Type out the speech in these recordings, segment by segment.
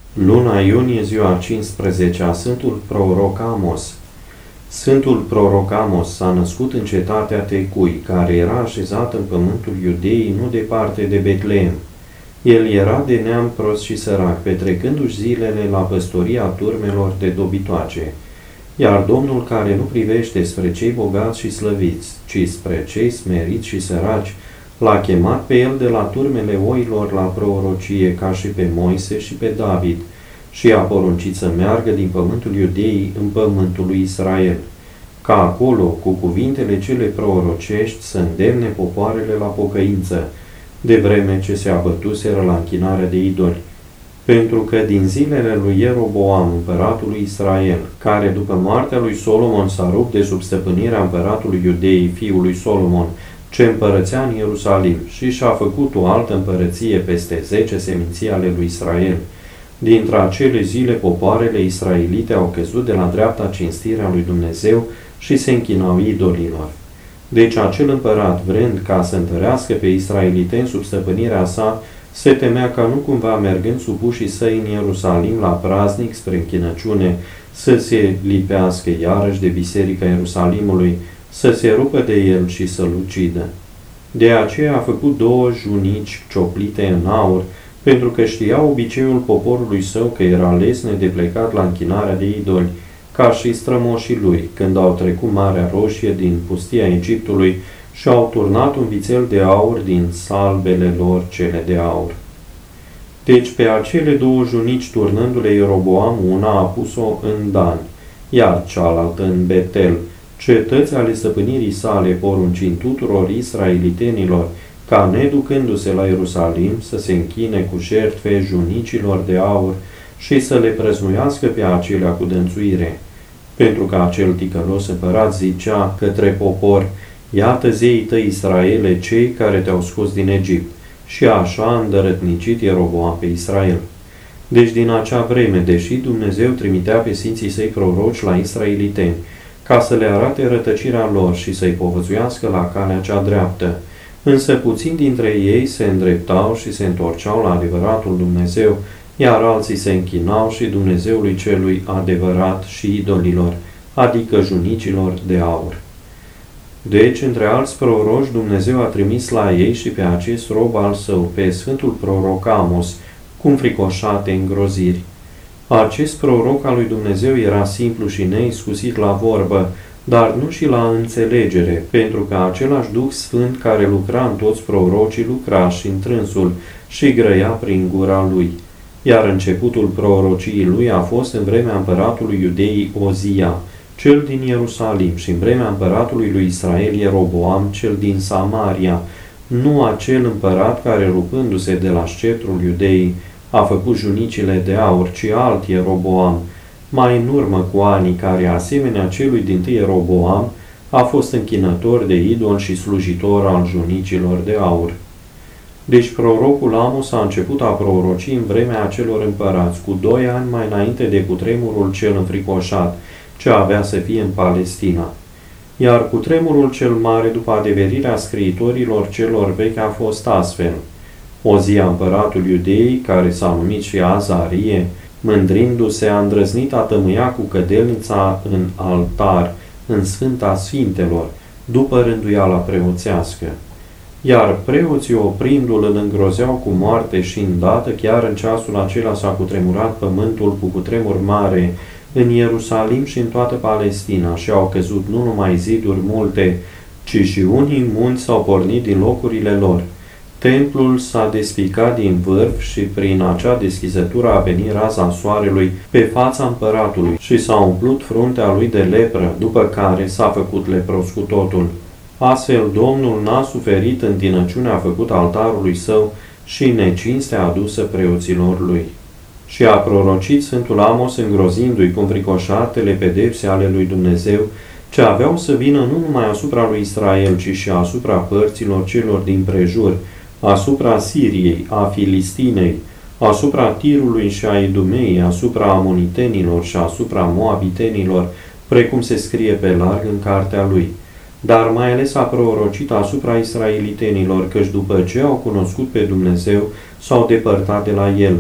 Luna iunie, ziua 15-a, Sfântul Proroc Amos. Sfântul Proroc Amos s-a născut în cetatea Tecui, care era așezată în pământul Iudeii, nu departe de Betleem. El era de neam prost și sărac, petrecându-și zilele la păstoria turmelor de dobitoace. Iar Domnul, care nu privește spre cei bogați și slăviți, ci spre cei smeriți și săraci, l-a chemat pe el de la turmele oilor la prorocie, ca și pe Moise și pe David, și i-a poruncit să meargă din pământul Iudeii în pământul lui Israel, ca acolo, cu cuvintele cele prorocești, să îndemne popoarele la pocăință, de vreme ce se abătuseră la închinarea de idoli. Pentru că din zilele lui Ieroboam, împăratul lui Israel, care după moartea lui Solomon s-a rupt de sub stăpânirea împăratului Iudeii, fiul lui Solomon, ce împărățea în Ierusalim, și și-a făcut o altă împărăție peste 10 seminții ale lui Israel. Dintre acele zile, popoarele israelite au căzut de la dreapta cinstirea lui Dumnezeu și se închinau idolilor. Deci acel împărat, vrând ca să întărească pe israeliteni sub stăpânirea sa, se temea ca nu cumva, mergând supușii săi în Ierusalim la praznic spre închinăciune, să se lipească iarăși de biserica Ierusalimului, să se rupă de el și să-l ucidă. De aceea a făcut 2 junici cioplite în aur, pentru că știa obiceiul poporului său că era lesne de plecat la închinarea de idoli, ca și strămoșii lui, când au trecut Marea Roșie din pustia Egiptului și au turnat un vițel de aur din salbele lor cele de aur. Deci pe acele 2 junici, turnându-le Ieroboam, una a pus-o în Dan, iar cealaltă în Betel, cetăți ale stăpânirii sale, poruncind tuturor israelitenilor, ca neducându-se la Ierusalim, să se închine cu jertfe junicilor de aur și să le prăznuiască pe acelea cu dănțuire. Pentru că acel ticălos împărat zicea către popor: iată zeii tăi, Israele, cei care te-au scos din Egipt, și așa a îndărătnicit Ieroboam pe Israel. Deci din acea vreme, deși Dumnezeu trimitea pe sfinții săi proroci la israeliteni, ca să le arate rătăcirea lor și să-i povățuiască la calea cea dreaptă, însă puțini dintre ei se îndreptau și se întorceau la adevăratul Dumnezeu, iar alții se închinau și Dumnezeului celui adevărat și idolilor, adică junicilor de aur. Deci, între alți proroci, Dumnezeu a trimis la ei și pe acest rob al său, pe Sfântul Proroc Amos, cu înfricoșate îngroziri. Acest proroc al lui Dumnezeu era simplu și neiscusit la vorbă, dar nu și la înțelegere, pentru că același Duh Sfânt care lucra în toți prorocii lucra și în trânsul și grăia prin gura lui. Iar începutul prorociei lui a fost în vremea împăratului Iudeii Ozia, cel din Ierusalim, și în vremea împăratului lui Israel Ieroboam, cel din Samaria, nu acel împărat care, rupându-se de la sceptrul Iudeii, a făcut junicile de aur, ci alt Ieroboam, mai în urmă cu ani, care, asemenea celui dintâi Ieroboam, a fost închinător de idol și slujitor al junicilor de aur. Deci prorocul Amos a început a proroci în vremea acelor împărați, cu 2 ani mai înainte de cutremurul cel înfricoșat, ce avea să fie în Palestina. Iar cutremurul cel mare, după adeverirea scriitorilor celor vechi, a fost astfel: Ozia, împăratul Iudeii, care s-a numit și Azarie, mândrindu-se, a îndrăznit a tămâia cu cădelnița în altar, în Sfânta Sfintelor, după rânduiala preoțească. Iar preoții, oprindu-l, îl îngrozeau cu moarte și îndată, chiar în ceasul acela, s-a cutremurat pământul cu cutremur mare în Ierusalim și în toată Palestina și au căzut nu numai ziduri multe, ci și unii munți s-au pornit din locurile lor. Templul s-a despicat din vârf și prin acea deschizătură a venit raza soarelui pe fața împăratului și s-a umplut fruntea lui de lepră, după care s-a făcut lepros cu totul. Astfel, Domnul n-a suferit întinăciunea făcută altarului său și necinstea adusă preoților lui. Și a prorocit Sfântul Amos, îngrozindu-i cu înfricoșatele pedepse ale lui Dumnezeu, ce aveau să vină nu numai asupra lui Israel, ci și asupra părților celor din prejur, asupra Siriei, a Filistinei, asupra Tirului și a Idumei, asupra amonitenilor și asupra moabitenilor, precum se scrie pe larg în cartea lui. Dar mai ales a prorocit asupra israelitenilor, căci după ce au cunoscut pe Dumnezeu, s-au depărtat de la el.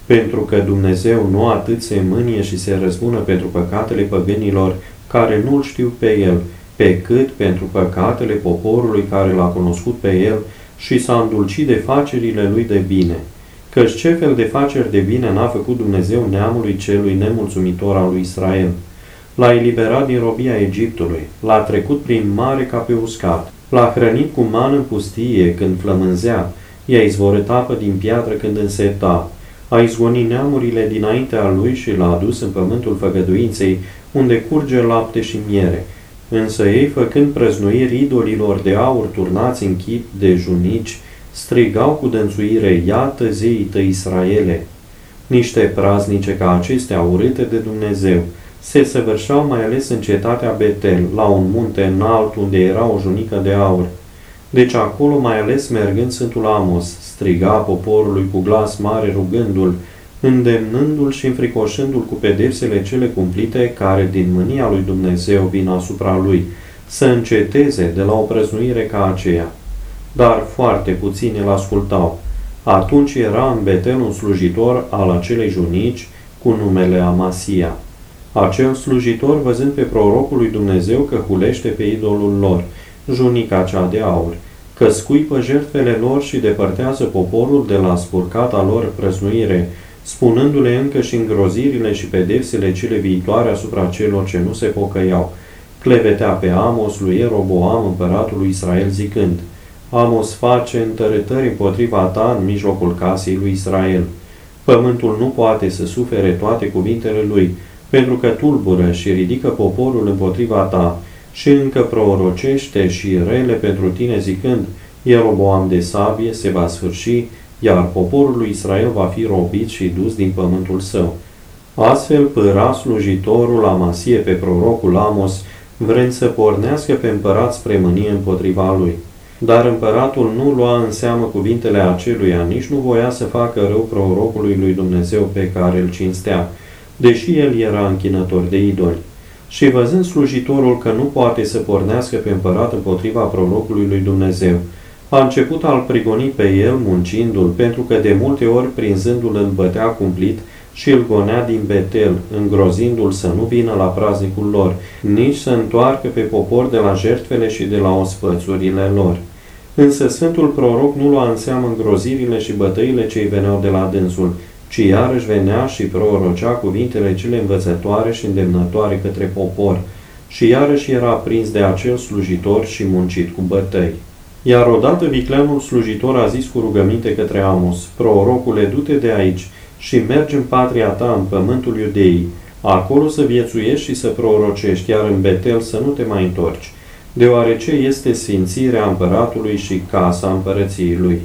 pentru că Dumnezeu nu atât se mânie și se răzbună pentru păcatele păgânilor care nu-L știu pe El, pe cât pentru păcatele poporului care L-a cunoscut pe El și s-a îndulcit de facerile Lui de bine. Căci ce fel de faceri de bine n-a făcut Dumnezeu neamului celui nemulțumitor al lui Israel? L-a eliberat din robia Egiptului, l-a trecut prin mare ca pe uscat, l-a hrănit cu mană în pustie când flămânzea, i-a izvorât apă din piatră când înseta, a izgonit neamurile dinaintea lui și l-a adus în pământul făgăduinței, unde curge lapte și miere. Însă ei, făcând prăznuiri idolilor de aur turnați în chip de junici, strigau cu dănțuire: iată zeii tăi, Israele! Niște praznice ca acestea urâte de Dumnezeu se săvârșeau mai ales în cetatea Betel, la un munte înalt unde era o junică de aur. Deci acolo, mai ales mergând Sfântul Amos, striga poporului cu glas mare rugându-l, îndemnându-l și înfricoșându-l cu pedepsele cele cumplite care din mânia lui Dumnezeu vin asupra lui, să înceteze de la o prăznuire ca aceea. Dar foarte puțini îl ascultau. Atunci era în Betel un slujitor al acelei junici cu numele Amasia. Acel slujitor, văzând pe prorocul lui Dumnezeu că hulește pe idolul lor, junica cea de aur, că scuipă jertfele lor și depărtează poporul de la spurcata lor prăznuire, spunându-le încă și îngrozirile și pedepsele cele viitoare asupra celor ce nu se pocăiau, clevetea pe Amos lui Ieroboam, împăratul lui Israel, zicând: Amos face întărâtări împotriva ta în mijlocul casei lui Israel. Pământul nu poate să sufere toate cuvintele lui, pentru că tulbură și ridică poporul împotriva ta și încă prorocește și rele pentru tine, zicând: Ieroboam de sabie se va sfârși, iar poporul lui Israel va fi robit și dus din pământul său. Astfel pâra slujitorul Amasie pe prorocul Amos, vrând să pornească pe împărat spre mânie împotriva lui. Dar împăratul nu lua în seamă cuvintele aceluia, nici nu voia să facă rău prorocului lui Dumnezeu pe care îl cinstea, deși el era închinător de idoli. Și văzând slujitorul că nu poate să pornească pe împărat împotriva prorocului lui Dumnezeu, a început a-l prigoni pe el, muncindu-l, pentru că de multe ori prinzându-l îl bătea cumplit și îl gonea din Betel, îngrozindu-l să nu vină la praznicul lor, nici să întoarcă pe popor de la jertfele și de la ospățurile lor. Însă Sfântul Proroc nu lua în seamă îngrozirile și bătăile ce îi veneau de la dânsul, ci iarăși venea și prorocea cuvintele cele învățătoare și îndemnătoare către popor, și iarăși era prins de acel slujitor și muncit cu bătăi. Iar odată vicleanul slujitor a zis cu rugăminte către Amos: Prorocule, du-te de aici și mergi în patria ta, în pământul Iudeii, acolo să viețuiești și să prorocești, iar în Betel să nu te mai întorci, deoarece este sfințirea împăratului și casa împărăției lui.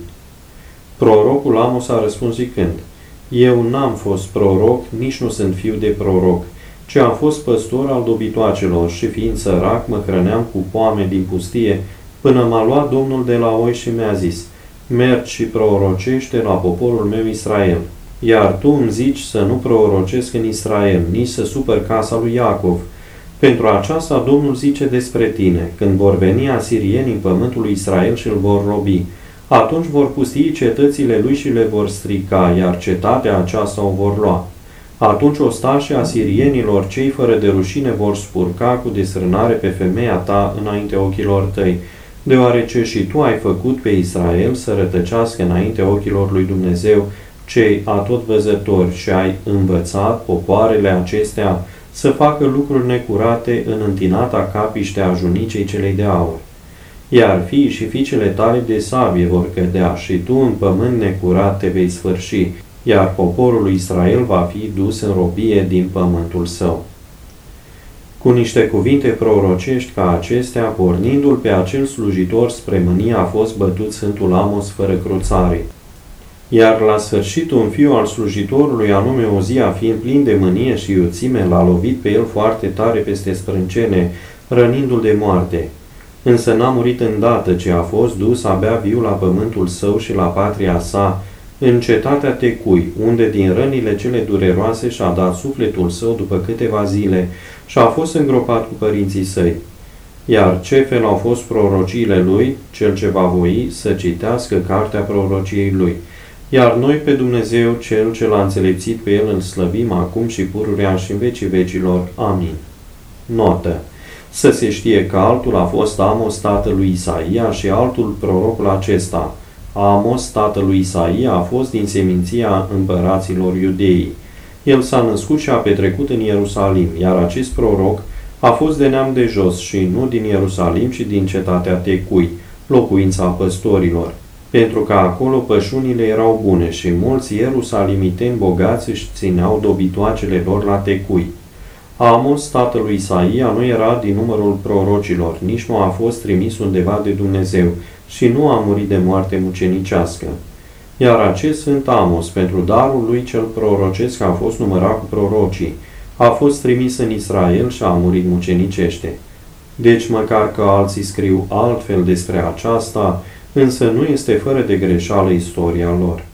Prorocul Amos a răspuns zicând: Eu n-am fost proroc, nici nu sunt fiu de proroc, ci am fost păstor al dobitoacelor și fiind sărac mă hrăneam cu poame din pustie, până m-a luat Domnul de la oi și mi-a zis: Mergi și prorocește la poporul meu Israel. Iar tu îmi zici să nu prorocesc în Israel, nici să supăr casa lui Iacov. Pentru aceasta Domnul zice despre tine: când vor veni asirieni în pământul lui Israel și îl vor robi, atunci vor pustii cetățile lui și le vor strica, iar cetatea aceasta o vor lua. Atunci ostașii asirienilor, cei fără de rușine, vor spurca cu desrânare pe femeia ta înainte ochilor tăi, deoarece și tu ai făcut pe Israel să rătăcească înainte ochilor lui Dumnezeu, cei atotvăzători, și ai învățat popoarele acestea să facă lucruri necurate în întinata capiște a junicei celei de aur. Iar fiii și fiicele tale de sabie vor cădea și tu în pământ necurat te vei sfârși, iar poporul lui Israel va fi dus în robie din pământul său. Cu niște cuvinte prorocești ca acestea, pornindu-l pe acel slujitor spre mânie, a fost bătut Sfântul Amos fără cruțare. Iar la sfârșit un fiu al slujitorului, anume Ozia, fiind plin de mânie și iuțime, l-a lovit pe el foarte tare peste sprâncene, rănindu-l de moarte. Însă n-a murit îndată, ci a fost dus abia viu la pământul său și la patria sa, în cetatea Tecui, unde din rănile cele dureroase și-a dat sufletul său după câteva zile și a fost îngropat cu părinții săi. Iar ce fel au fost prorociile lui, cel ce va voi să citească cartea prorociei lui. Iar noi pe Dumnezeu, Cel ce l-a înțelepțit pe El, îl slăvim acum și pururea și în vecii vecilor. Amin. Notă. Să se știe că altul a fost Amos, tatălui Isaia, și altul prorocul acesta. Amos, tatălui Isaia, a fost din seminția împăraților Iudeii. El s-a născut și a petrecut în Ierusalim, iar acest proroc a fost de neam de jos și nu din Ierusalim, ci din cetatea Tecui, locuința păstorilor, pentru că acolo pășunile erau bune și mulți ierusalimiteni bogați își țineau dobitoacele lor la Tecui. Amos, tatălui Isaia, nu era din numărul prorocilor, nici nu a fost trimis undeva de Dumnezeu și nu a murit de moarte mucenicească. Iar acest sfânt Amos, pentru darul lui cel prorocesc, a fost numărat cu prorocii, a fost trimis în Israel și a murit mucenicește. Deci, măcar că alții scriu altfel despre aceasta, însă nu este fără de greșeală istoria lor.